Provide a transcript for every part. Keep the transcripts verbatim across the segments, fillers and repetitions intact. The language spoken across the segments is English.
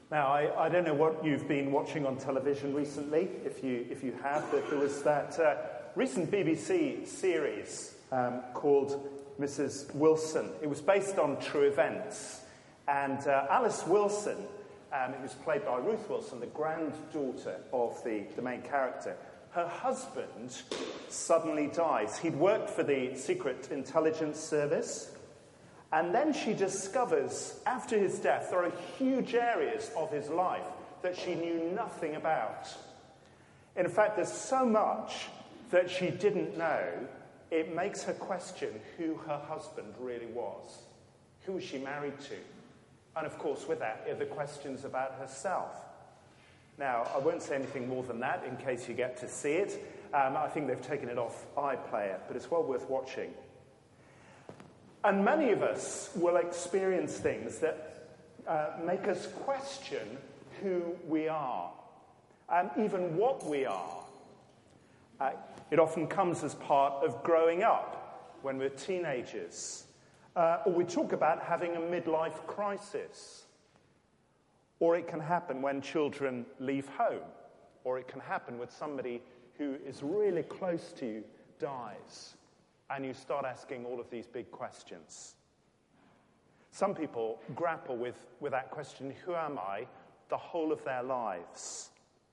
Now, I, I don't know what you've been watching on television recently, if you if you have, but there was that uh, recent B B C series um, called Missus Wilson. It was based on true events. And uh, Alice Wilson, um, it was played by Ruth Wilson, the granddaughter of the, the main character. Her husband suddenly dies. He'd worked for the Secret Intelligence Service. And then she discovers, after his death, there are huge areas of his life that she knew nothing about. In fact, there's so much that she didn't know, it makes her question who her husband really was. Who was she married to? And of course, with that, are the questions about herself. Now, I won't say anything more than that in case you get to see it. Um, I think they've taken it off iPlayer, but it's well worth watching. And many of us will experience things that uh, make us question who we are, and even what we are. Uh, it often comes as part of growing up when we're teenagers. Uh, or we talk about having a midlife crisis. Or it can happen when children leave home. Or it can happen with somebody who is really close to you dies. And you start asking all of these big questions. Some people grapple with, with that question, who am I, the whole of their lives.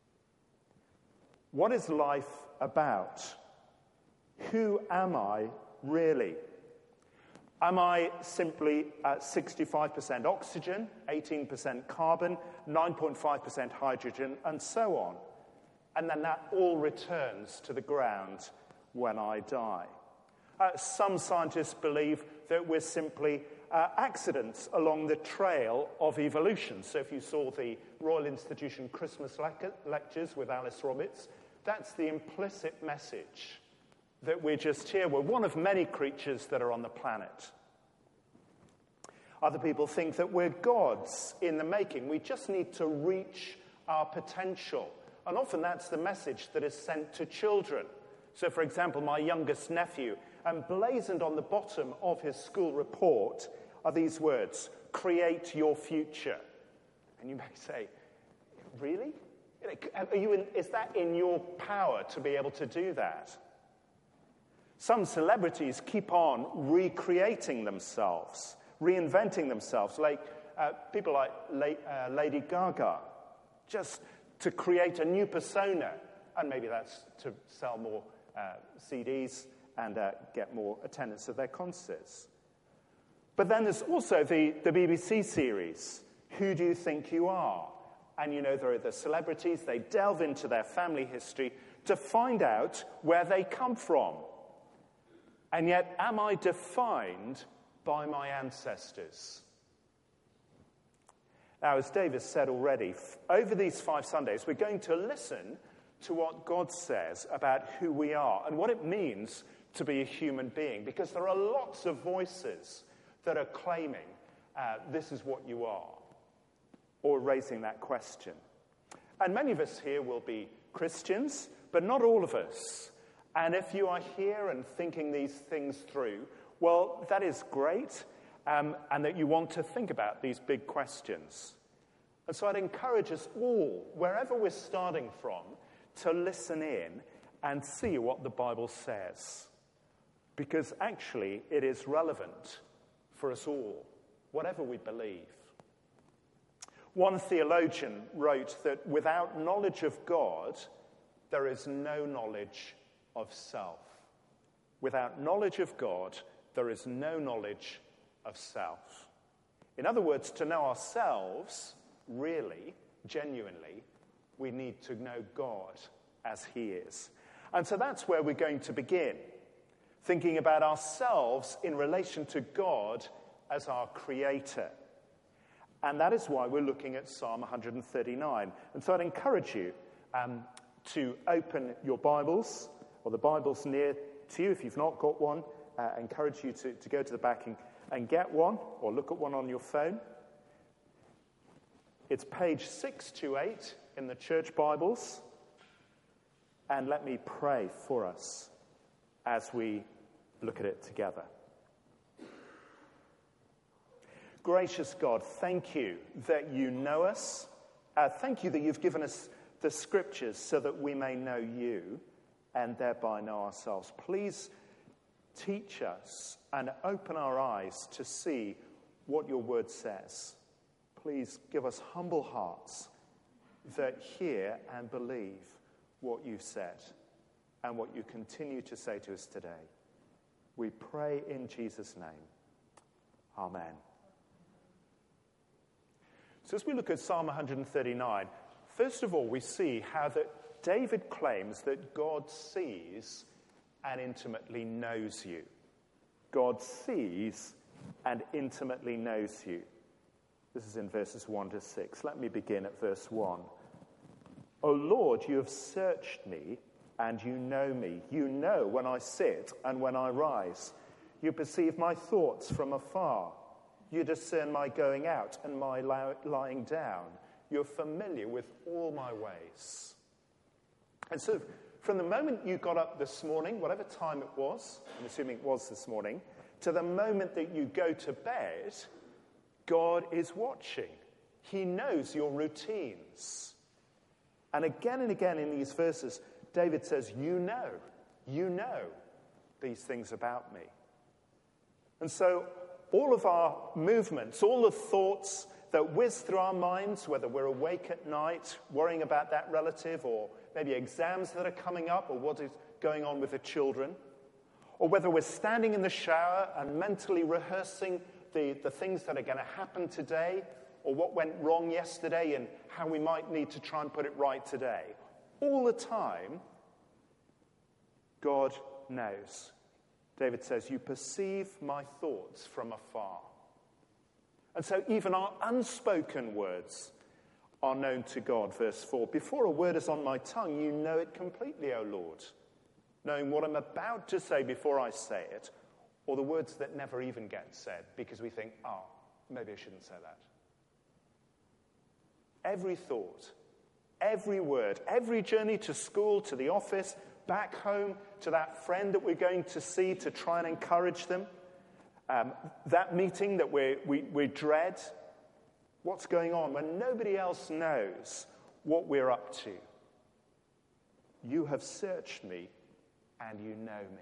What is life about? Who am I really? Am I simply at sixty-five percent oxygen, eighteen percent carbon, nine point five percent hydrogen, and so on? And then that all returns to the ground when I die. Uh, some scientists believe that we're simply uh, accidents along the trail of evolution. So if you saw the Royal Institution Christmas le- lectures with Alice Roberts, that's the implicit message that we're just here. We're one of many creatures that are on the planet. Other people think that we're gods in the making. We just need to reach our potential. And often that's the message that is sent to children. So, for example, my youngest nephew, emblazoned on the bottom of his school report are these words, create your future. And you may say, really? Are you in, is that in your power to be able to do that? Some celebrities keep on recreating themselves, reinventing themselves, like uh, people like La- uh, Lady Gaga, just to create a new persona. And maybe that's to sell more uh, C Ds and uh, get more attendance at their concerts. But then there's also the, the B B C series, Who Do You Think You Are? And you know, there are the celebrities, they delve into their family history to find out where they come from. And yet, am I defined by my ancestors? Now, as David said already, f- over these five Sundays, we're going to listen to what God says about who we are and what it means to be a human being, because there are lots of voices that are claiming uh, this is what you are, or raising that question. And many of us here will be Christians, but not all of us. And if you are here and thinking these things through, well, that is great, um, and that you want to think about these big questions. And so I'd encourage us all, wherever we're starting from, to listen in and see what the Bible says. Because actually, it is relevant for us all, whatever we believe. One theologian wrote that without knowledge of God, there is no knowledge of self. Without knowledge of God, there is no knowledge of self. In other words, to know ourselves, really, genuinely, we need to know God as he is. And so that's where we're going to begin, thinking about ourselves in relation to God as our creator. And that is why we're looking at Psalm one thirty-nine. And so I'd encourage you um, to open your Bibles, or the Bible's near to you. If you've not got one, uh, I encourage you to, to go to the back and, and get one, or look at one on your phone. It's page six twenty-eight in the church Bibles. And let me pray for us as we look at it together. Gracious God, thank you that you know us Uh, thank you that you've given us the scriptures so that we may know you and thereby know ourselves. Please teach us and open our eyes to see what your word says. Please give us humble hearts that hear and believe what you've said and what you continue to say to us today. We pray in Jesus' name. Amen. So as we look at Psalm one thirty-nine, first of all, we see how that David claims that God sees and intimately knows you. God sees and intimately knows you. This is in verses one to six. Let me begin at verse one. O Lord, you have searched me, and you know me. You know when I sit and when I rise. You perceive my thoughts from afar. You discern my going out and my lying down. You're familiar with all my ways. And so from the moment you got up this morning, whatever time it was, I'm assuming it was this morning, to the moment that you go to bed, God is watching. He knows your routines. And again and again in these verses, David says, you know, you know these things about me. And so all of our movements, all the thoughts that whiz through our minds, whether we're awake at night, worrying about that relative, or maybe exams that are coming up, or what is going on with the children, or whether we're standing in the shower and mentally rehearsing the, the things that are going to happen today, or what went wrong yesterday and how we might need to try and put it right today. All the time, God knows. David says, you perceive my thoughts from afar. And so even our unspoken words are known to God. Verse four, before a word is on my tongue, you know it completely, O Lord. Knowing what I'm about to say before I say it, or the words that never even get said, because we think, oh, maybe I shouldn't say that. Every thought, every word, every journey to school, to the office, back home, to that friend that we're going to see to try and encourage them, um, that meeting that we we we dread, what's going on when nobody else knows what we're up to. You have searched me and you know me.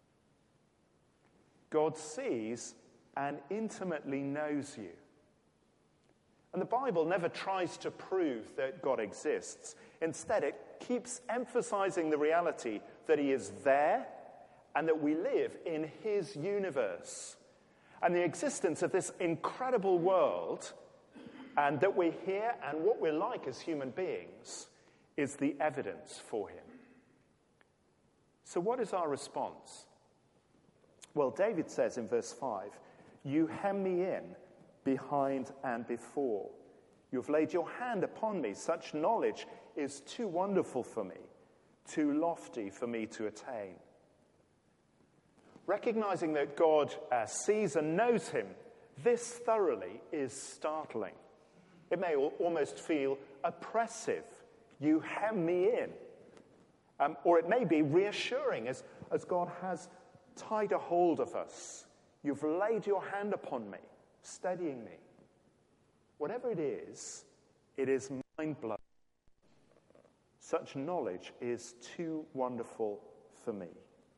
God sees and intimately knows you. And the Bible never tries to prove that God exists. Instead, it keeps emphasizing the reality that he is there and that we live in his universe. And the existence of this incredible world, and that we're here and what we're like as human beings, is the evidence for him. So what is our response? Well, David says in verse five, you hem me in behind and before. You've laid your hand upon me. Such knowledge is too wonderful for me, too lofty for me to attain. Recognizing that God uh, sees and knows him, this thoroughly is startling. It may al- almost feel oppressive. You hem me in. Um, or it may be reassuring as, as God has tied a hold of us. You've laid your hand upon me, steadying me. Whatever it is, it is mind-blowing. Such knowledge is too wonderful for me.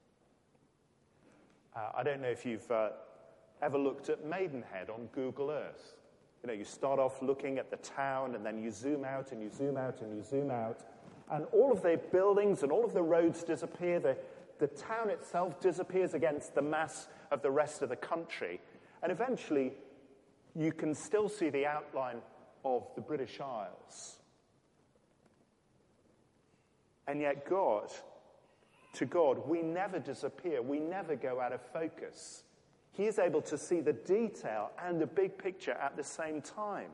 Uh, I don't know if you've uh, ever looked at Maidenhead on Google Earth. You know, you start off looking at the town, and then you zoom out, and you zoom out, and you zoom out, and all of the buildings and all of the roads disappear. The, the town itself disappears against the mass of the rest of the country, and eventually you can still see the outline of the British Isles. And yet God, to God, we never disappear. We never go out of focus. He is able to see the detail and the big picture at the same time.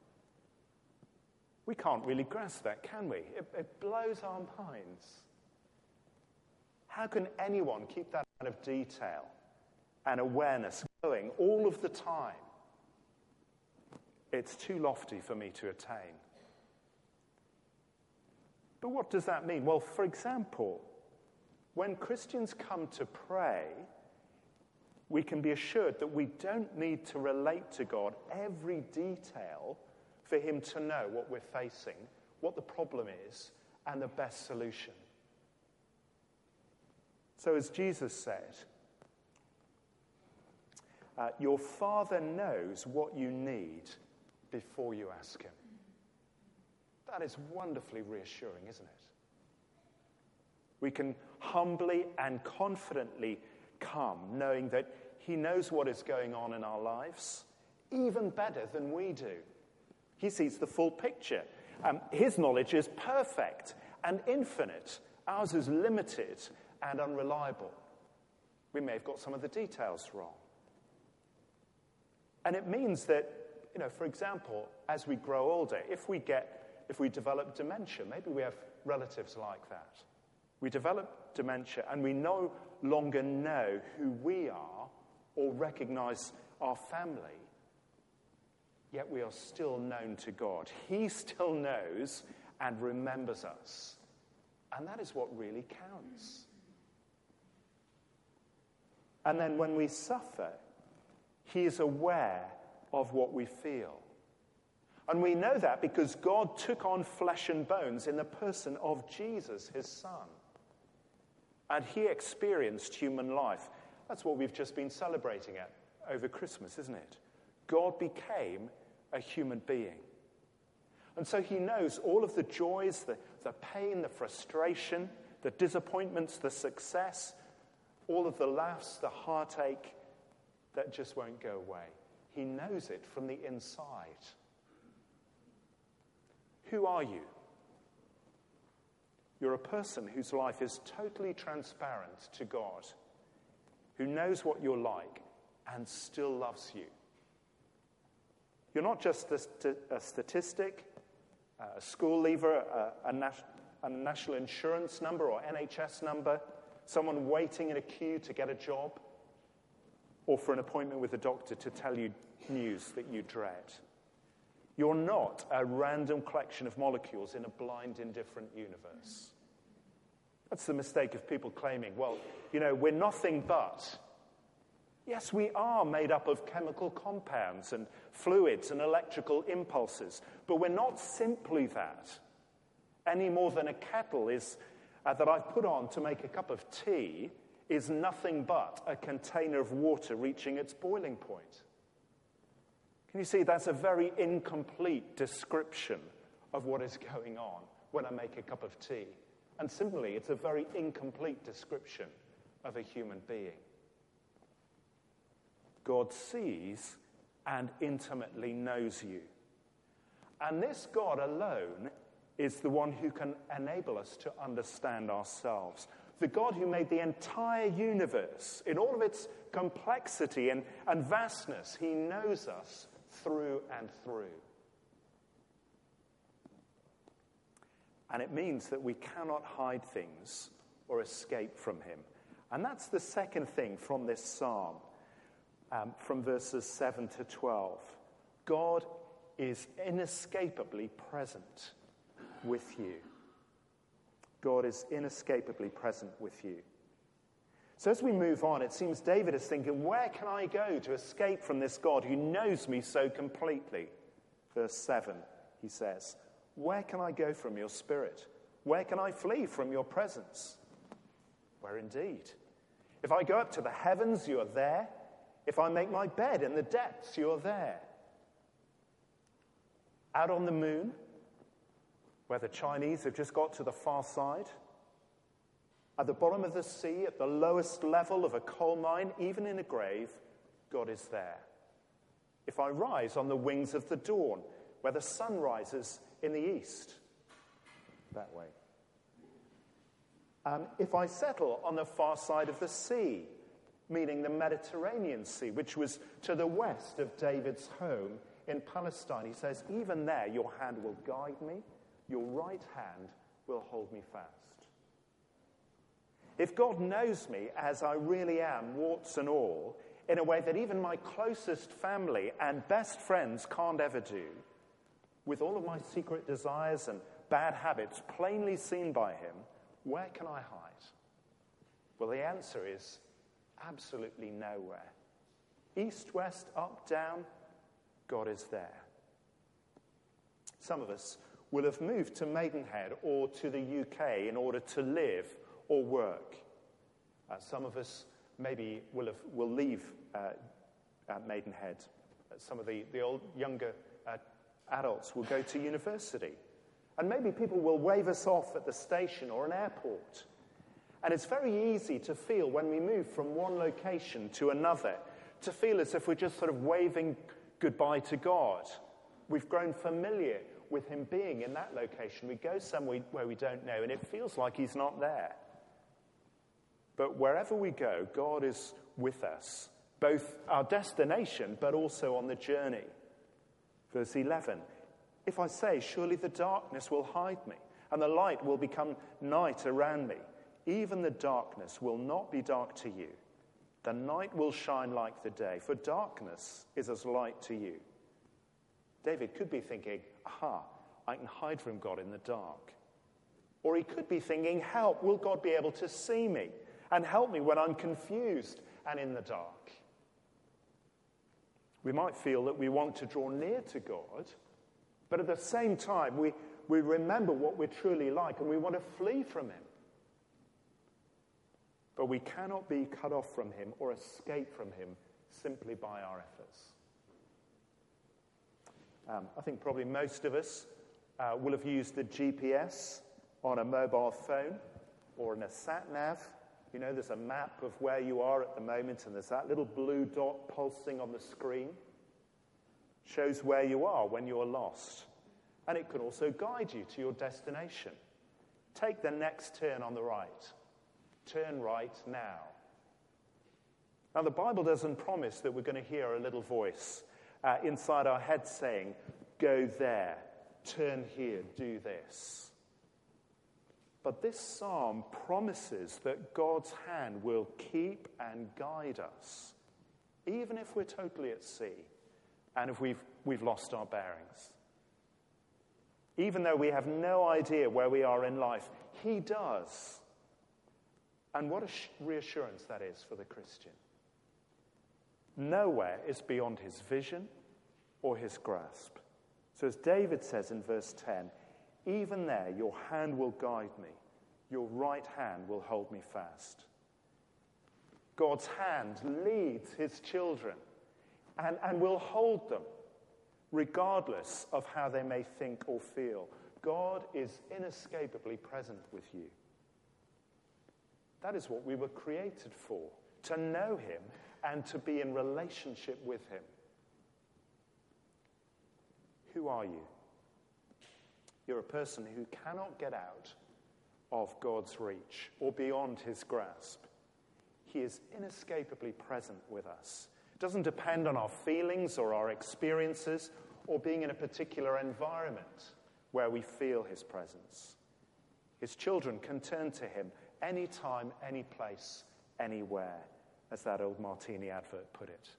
We can't really grasp that, can we? It, it blows our minds. How can anyone keep that kind of detail and awareness going all of the time? It's too lofty for me to attain. But what does that mean? Well, for example, when Christians come to pray, we can be assured that we don't need to relate to God every detail for him to know what we're facing, what the problem is, and the best solution. So as Jesus said, uh, your Father knows what you need before you ask him. That is wonderfully reassuring, isn't it? We can humbly and confidently come, knowing that he knows what is going on in our lives, even better than we do. He sees the full picture. Um, his knowledge is perfect and infinite. Ours is limited and unreliable. We may have got some of the details wrong. And it means that, you know, for example, as we grow older, if we get If we develop dementia, maybe we have relatives like that. We develop dementia and we no longer know who we are or recognize our family, yet we are still known to God. He still knows and remembers us. And that is what really counts. And then when we suffer, he is aware of what we feel. And we know that because God took on flesh and bones in the person of Jesus, his son. And he experienced human life. That's what we've just been celebrating at over Christmas, isn't it? God became a human being. And so he knows all of the joys, the, the pain, the frustration, the disappointments, the success, all of the laughs, the heartache that just won't go away. He knows it from the inside. Who are you? You're a person whose life is totally transparent to God, who knows what you're like and still loves you. You're not just a, st- a statistic, a school leaver, a, a, nas- a national insurance number or N H S number, someone waiting in a queue to get a job, or for an appointment with a doctor to tell you news that you dread. You're not a random collection of molecules in a blind, indifferent universe. That's the mistake of people claiming, well, you know, we're nothing but. Yes, we are made up of chemical compounds and fluids and electrical impulses, but we're not simply that, any more than a kettle is uh, that I've put on to make a cup of tea is nothing but a container of water reaching its boiling point. Can you see that's a very incomplete description of what is going on when I make a cup of tea? And similarly, it's a very incomplete description of a human being. God sees and intimately knows you. And this God alone is the one who can enable us to understand ourselves. The God who made the entire universe in all of its complexity and, and vastness, he knows us through and through. And it means that we cannot hide things or escape from him. And that's the second thing from this psalm, um, from verses seven to twelve. God is inescapably present with you. God is inescapably present with you. So as we move on, it seems David is thinking, where can I go to escape from this God who knows me so completely? Verse seven, he says, where can I go from your spirit? Where can I flee from your presence? Where indeed? If I go up to the heavens, you are there. If I make my bed in the depths, you are there. Out on the moon, where the Chinese have just got to the far side, at the bottom of the sea, at the lowest level of a coal mine, even in a grave, God is there. If I rise on the wings of the dawn, where the sun rises in the east, that way. Um, if I settle on the far side of the sea, meaning the Mediterranean Sea, which was to the west of David's home in Palestine, he says, even there your hand will guide me, your right hand will hold me fast. If God knows me as I really am, warts and all, in a way that even my closest family and best friends can't ever do, with all of my secret desires and bad habits plainly seen by him, where can I hide? Well, the answer is absolutely nowhere. East, west, up, down, God is there. Some of us will have moved to Maidenhead or to the U K in order to live or work. Uh, some of us maybe will, have, will leave uh, uh, Maidenhead. Uh, some of the, the old, younger uh, adults will go to university. And maybe people will wave us off at the station or an airport. And it's very easy to feel when we move from one location to another, to feel as if we're just sort of waving goodbye to God. We've grown familiar with him being in that location. We go somewhere where we don't know, and it feels like he's not there. But wherever we go, God is with us, both our destination, but also on the journey. Verse eleven, if I say, surely the darkness will hide me, and the light will become night around me, even the darkness will not be dark to you. The night will shine like the day, for darkness is as light to you. David could be thinking, aha, I can hide from God in the dark. Or he could be thinking, help, will God be able to see me and help me when I'm confused and in the dark? We might feel that we want to draw near to God, but at the same time, we, we remember what we're truly like and we want to flee from him. But we cannot be cut off from him or escape from him simply by our efforts. Um, I think probably most of us uh, will have used the G P S on a mobile phone or in a sat-nav. You know, there's a map of where you are at the moment, and there's that little blue dot pulsing on the screen. Shows where you are when you're lost. And it can also guide you to your destination. Take the next turn on the right. Turn right now. Now, the Bible doesn't promise that we're going to hear a little voice uh, inside our head saying, go there, turn here, do this. But this psalm promises that God's hand will keep and guide us, even if we're totally at sea and if we've, we've lost our bearings. Even though we have no idea where we are in life, he does. And what a reassurance that is for the Christian. Nowhere is beyond his vision or his grasp. So as David says in verse ten, even there your hand will guide me, your right hand will hold me fast. God's hand leads his children and, and will hold them regardless of how they may think or feel. God is inescapably present with you. That is what we were created for, to know him and to be in relationship with him. Who are you? You're a person who cannot get out of God's reach or beyond his grasp. He is inescapably present with us. It doesn't depend on our feelings or our experiences or being in a particular environment where we feel his presence. His children can turn to him anytime, any place, anywhere, as that old Martini advert put it.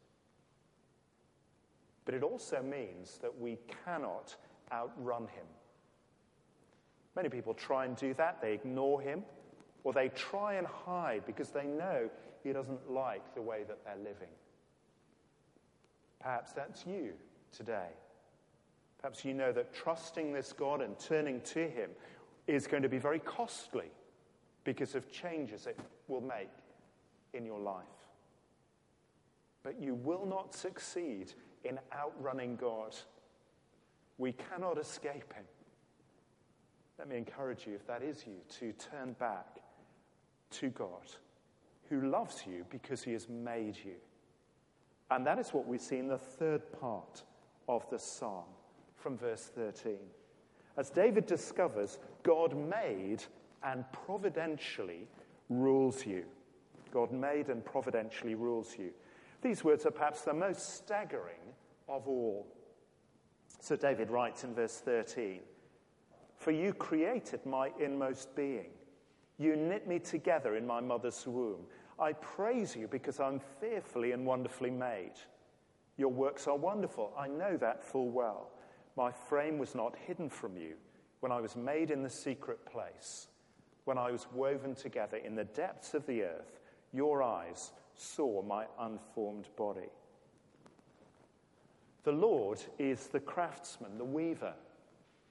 But it also means that we cannot outrun him. Many people try and do that. They ignore him, or they try and hide because they know he doesn't like the way that they're living. Perhaps that's you today. Perhaps you know that trusting this God and turning to him is going to be very costly because of changes it will make in your life. But you will not succeed in outrunning God. We cannot escape him. Let me encourage you, if that is you, to turn back to God, who loves you because he has made you. And that is what we see in the third part of the psalm from verse thirteen. As David discovers, God made and providentially rules you. God made and providentially rules you. These words are perhaps the most staggering of all. So David writes in verse thirteen, "For you created my inmost being. You knit me together in my mother's womb. I praise you because I'm fearfully and wonderfully made. Your works are wonderful. I know that full well. My frame was not hidden from you when I was made in the secret place. When I was woven together in the depths of the earth, your eyes saw my unformed body." The Lord is the craftsman, the weaver.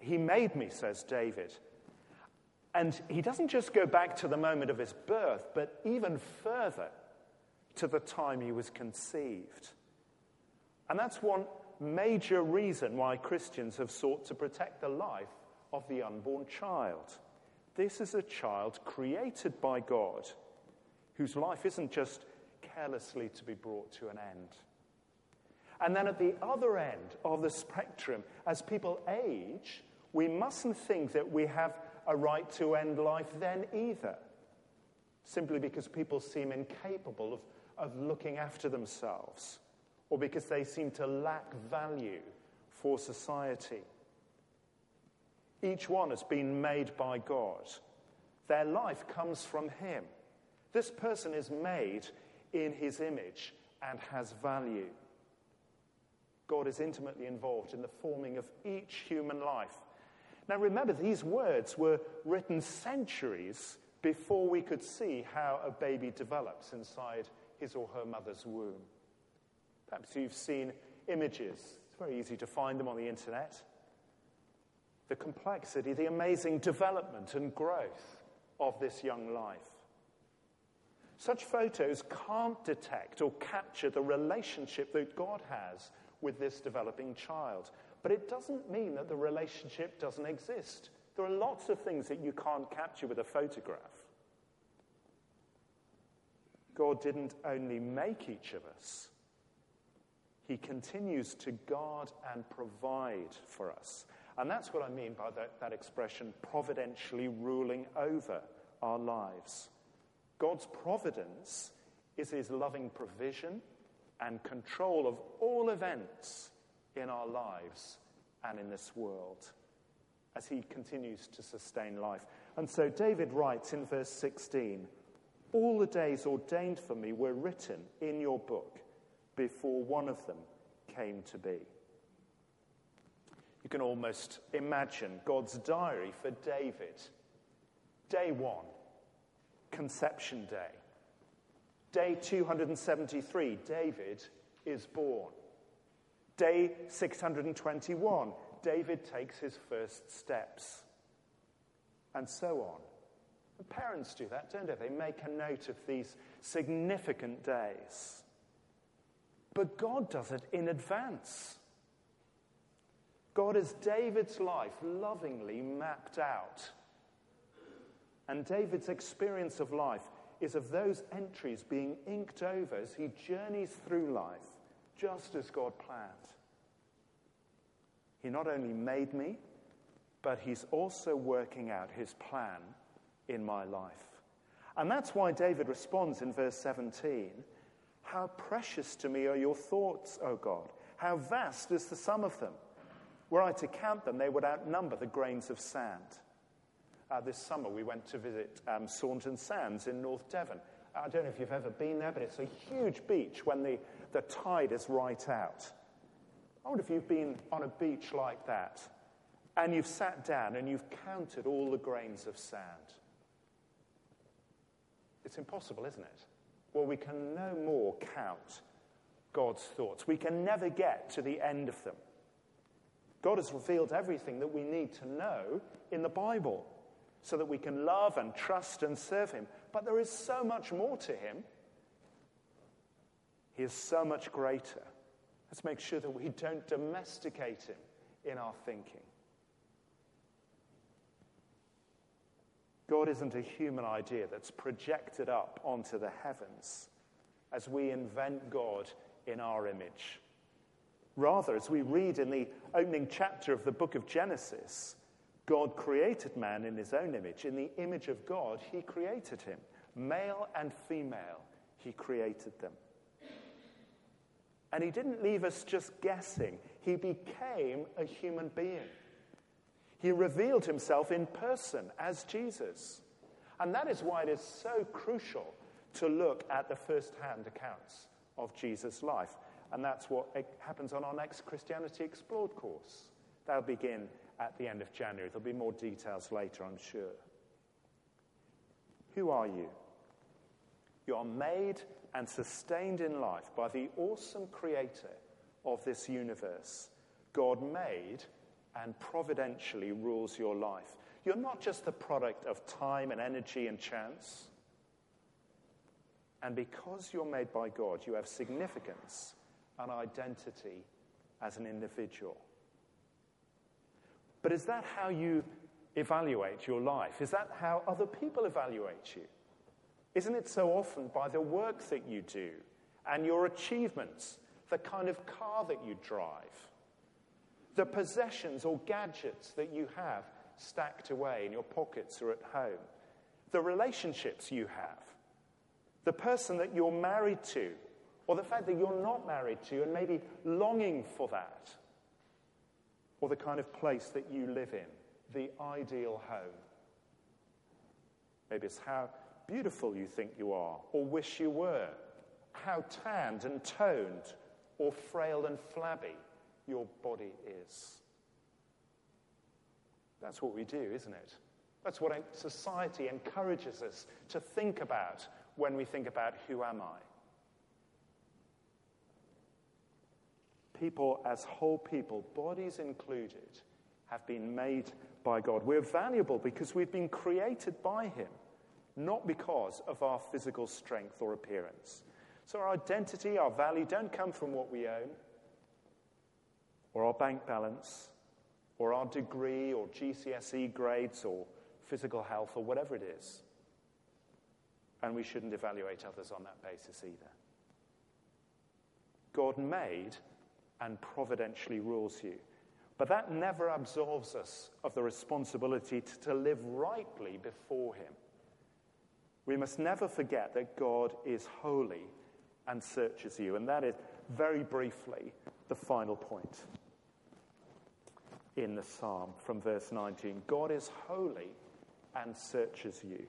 He made me, says David. And he doesn't just go back to the moment of his birth, but even further to the time he was conceived. And that's one major reason why Christians have sought to protect the life of the unborn child. This is a child created by God, whose life isn't just carelessly to be brought to an end. And then at the other end of the spectrum, as people age, we mustn't think that we have a right to end life then either, simply because people seem incapable of, of looking after themselves, or because they seem to lack value for society. Each one has been made by God. Their life comes from him. This person is made in his image and has value. God is intimately involved in the forming of each human life. Now remember, these words were written centuries before we could see how a baby develops inside his or her mother's womb. Perhaps you've seen images. It's very easy to find them on the internet. The complexity, the amazing development and growth of this young life. Such photos can't detect or capture the relationship that God has with this developing child. But it doesn't mean that the relationship doesn't exist. There are lots of things that you can't capture with a photograph. God didn't only make each of us, he continues to guard and provide for us. And that's what I mean by that, that expression, providentially ruling over our lives. God's providence is his loving provision and control of all events in our lives and in this world as he continues to sustain life. And so David writes in verse sixteen, all the days ordained for me were written in your book before one of them came to be. You can almost imagine God's diary for David. Day one, conception day. Day two hundred seventy-three, David is born. Day six hundred twenty-one, David takes his first steps. And so on. And parents do that, don't they? They make a note of these significant days. But God does it in advance. God has David's life lovingly mapped out. And David's experience of life is of those entries being inked over as he journeys through life, just as God planned. He not only made me, but he's also working out his plan in my life. And that's why David responds in verse seventeen, how precious to me are your thoughts, O God. How vast is the sum of them. Were I to count them, they would outnumber the grains of sand. Uh, this summer we went to visit um, Saunton Sands in North Devon. I don't know if you've ever been there, but it's a huge beach when the, the tide is right out. I wonder if you've been on a beach like that and you've sat down and you've counted all the grains of sand. It's impossible, isn't it? Well, we can no more count God's thoughts. We can never get to the end of them. God has revealed everything that we need to know in the Bible so that we can love and trust and serve him. But there is so much more to him. He is so much greater. Let's make sure that we don't domesticate him in our thinking. God isn't a human idea that's projected up onto the heavens as we invent God in our image. Rather, as we read in the opening chapter of the book of Genesis, God created man in his own image. In the image of God, he created him. Male and female, he created them. And he didn't leave us just guessing. He became a human being. He revealed himself in person as Jesus. And that is why it is so crucial to look at the first-hand accounts of Jesus' life. And that's what happens on our next Christianity Explored course. That'll begin at the end of January. There'll be more details later, I'm sure. Who are you? You are made and sustained in life by the awesome creator of this universe. God made and providentially rules your life. You're not just the product of time and energy and chance. And because you're made by God, you have significance and identity as an individual. But is that how you evaluate your life? Is that how other people evaluate you? Isn't it so often by the work that you do and your achievements, the kind of car that you drive, the possessions or gadgets that you have stacked away in your pockets or at home, the relationships you have, the person that you're married to, or the fact that you're not married to and maybe longing for that, or the kind of place that you live in, the ideal home. Maybe it's how beautiful you think you are or wish you were, how tanned and toned or frail and flabby your body is. That's what we do, isn't it? That's what society encourages us to think about when we think about who am I? People as whole people, bodies included, have been made by God. We're valuable because we've been created by him, not because of our physical strength or appearance. So our identity, our value don't come from what we own, or our bank balance, or our degree, or G C S E grades, or physical health, or whatever it is. And we shouldn't evaluate others on that basis either. God made and providentially rules you. But that never absolves us of the responsibility to, to live rightly before him. We must never forget that God is holy and searches you. And that is, very briefly, the final point in the psalm from verse nineteen. God is holy and searches you.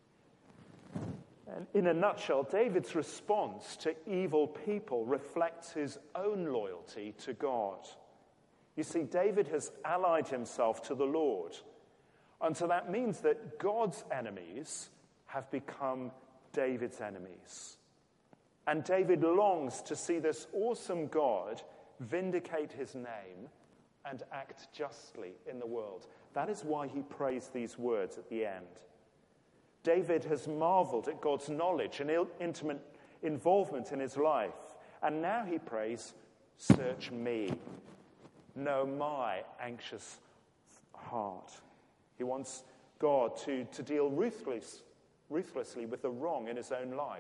And in a nutshell, David's response to evil people reflects his own loyalty to God. You see, David has allied himself to the Lord. And so that means that God's enemies have become David's enemies. And David longs to see this awesome God vindicate his name and act justly in the world. That is why he prays these words at the end. David has marveled at God's knowledge and intimate involvement in his life. And now he prays, search me. Know my anxious heart. He wants God to, to deal ruthless, ruthlessly with the wrong in his own life.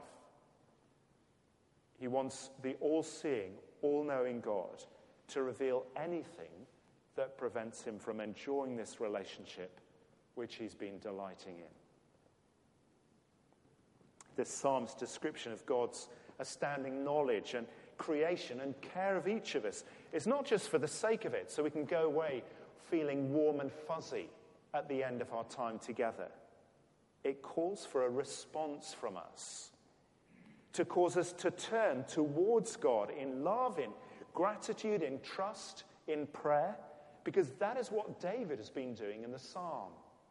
He wants the all-seeing, all-knowing God to reveal anything that prevents him from enjoying this relationship which he's been delighting in. This psalm's description of God's astounding knowledge and creation and care of each of us is not just for the sake of it, so we can go away feeling warm and fuzzy at the end of our time together. It calls for a response from us to cause us to turn towards God in love, in gratitude, in trust, in prayer, because that is what David has been doing in the psalm.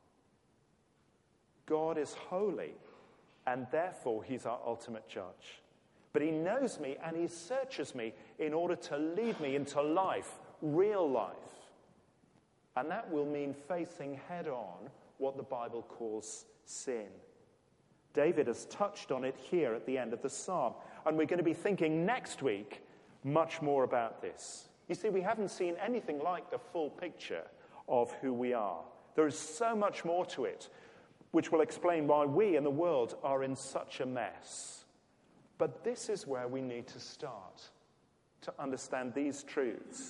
God is holy, and therefore he's our ultimate judge. But he knows me and he searches me in order to lead me into life, real life. And that will mean facing head on what the Bible calls sin. David has touched on it here at the end of the psalm. And we're going to be thinking next week much more about this. You see, we haven't seen anything like the full picture of who we are. There is so much more to it, which will explain why we in the world are in such a mess. But this is where we need to start, to understand these truths.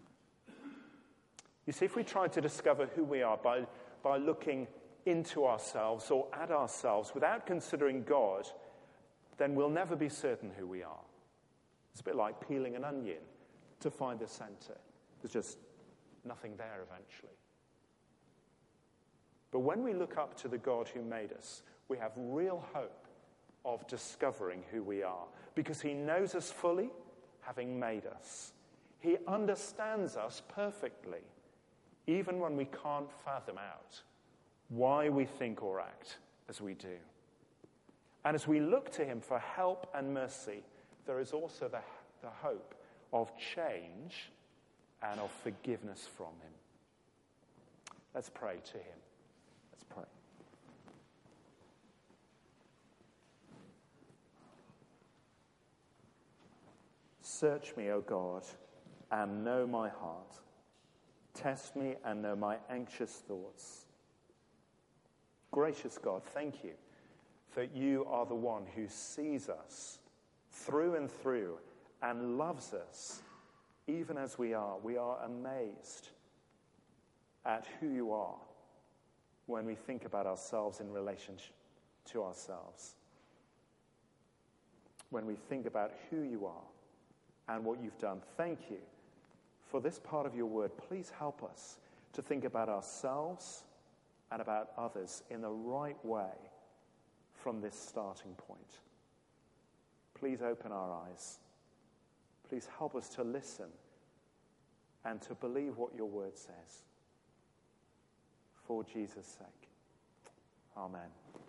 You see, if we try to discover who we are by, by looking into ourselves or at ourselves without considering God, then we'll never be certain who we are. It's a bit like peeling an onion to find the center. There's just nothing there eventually. But when we look up to the God who made us, we have real hope of discovering who we are, because he knows us fully, having made us. He understands us perfectly, even when we can't fathom out why we think or act as we do. And as we look to him for help and mercy, there is also the, the hope of change and of forgiveness from him. Let's pray to him. Let's pray. Search me, O God, and know my heart. Test me and know my anxious thoughts. Gracious God, thank you that you are the one who sees us through and through and loves us even as we are. We are amazed at who you are when we think about ourselves in relation to ourselves. When we think about who you are and what you've done. Thank you for this part of your word. Please help us to think about ourselves and about others in the right way from this starting point. Please open our eyes. Please help us to listen and to believe what your word says. For Jesus' sake. Amen.